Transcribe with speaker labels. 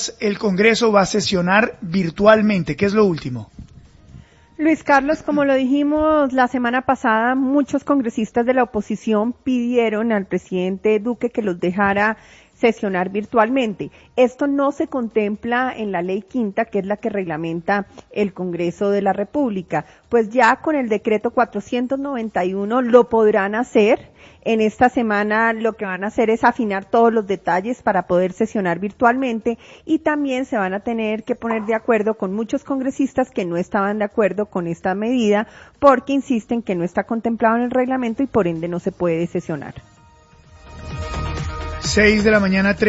Speaker 1: el Congreso va a sesionar virtualmente. ¿Qué es lo último?
Speaker 2: Luis Carlos, como lo dijimos la semana pasada, muchos congresistas de la oposición pidieron al presidente Duque que los dejara sesionar virtualmente. Esto no se contempla en la ley quinta, que es la que reglamenta el Congreso de la República. Pues ya con el decreto 491 lo podrán hacer. En esta semana lo que van a hacer es afinar todos los detalles para poder sesionar virtualmente y también se van a tener que poner de acuerdo con muchos congresistas que no estaban de acuerdo con esta medida porque insisten que no está contemplado en el reglamento y por ende no se puede sesionar.
Speaker 1: 6 de la mañana,